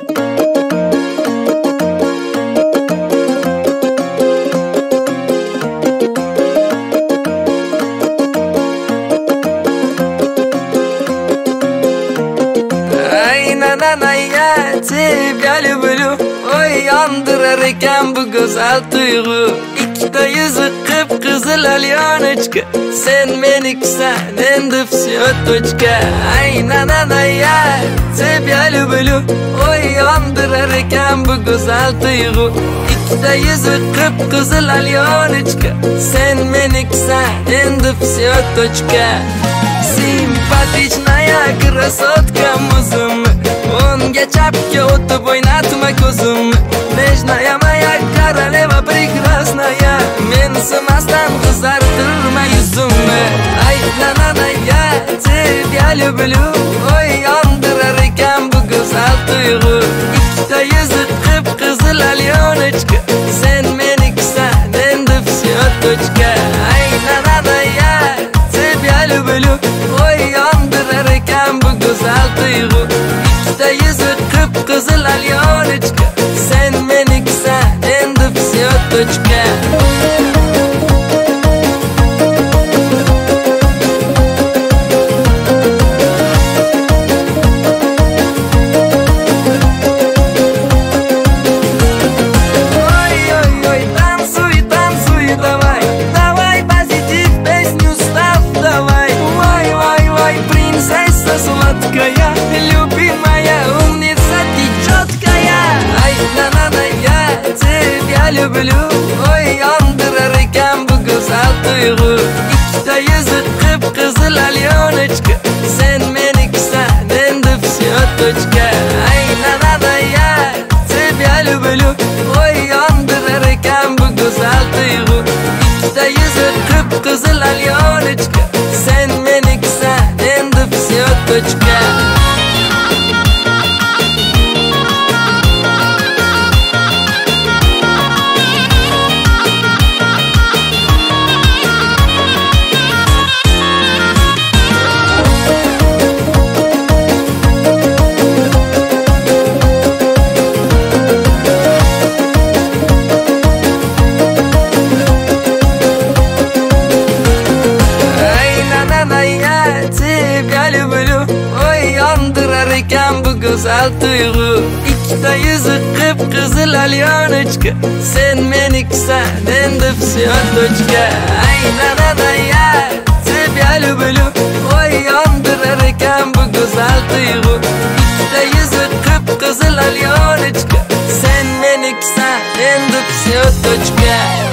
Я тебя люблю, ой, yandırar ekan bu güzel tuyg'u. Ikkita yuzi qip-qizil alyonочка, sen menikusan, endi всё точка. Ay, я тебя люблю, ой, yandırar ekan bu güzel tuyg'u. Ikkita yuzi qip-qizil alyonочка, sen menikusan, endi всё точка. Симпатичная красотка музым, unga chapga o'tib o'ynatma ko'zim. Nежная моя королева прекрасная, men simasdan qizartirma yuzimni. Ay, я тебя люблю, ой, yandırar ekan bu go'zal tuyg'u. Ikkita yuzi qip-qizil alyonочка, sen menikusan, endi всё точка. Ay, я тебя люблю, ой, yandırar ekan bu go'zal tuyg'u. Ikkita yuzi qip-qizil alyonочка, sen menikusan, endi всё точка. Любимая умница, ты четкая. Ай, я тебя люблю, ой, yandırar ekan bu go'zal tuyg'u. Ikkita yuzi qip-qizil alyonочка, sen menikusan, endi всё точка. Ay, я тебя люблю, ой, yandırar ekan bu go'zal tuyg'u. Ikkita yuzi qip-qizil alyonочка, sen menikusan, endi всё точка. Я тебя люблю, ой, yandırar ekan bu go'zal tuyg'u. Ikkita yuzi qip-qizil alyonочка, sen menikusan, endi всё точка. Ay, я тебя люблю, ой, yandırar ekan bu go'zal tuyg'u. Ikkita yuzi qip-qizil alyonочка, sen menikusan, endi всё точка.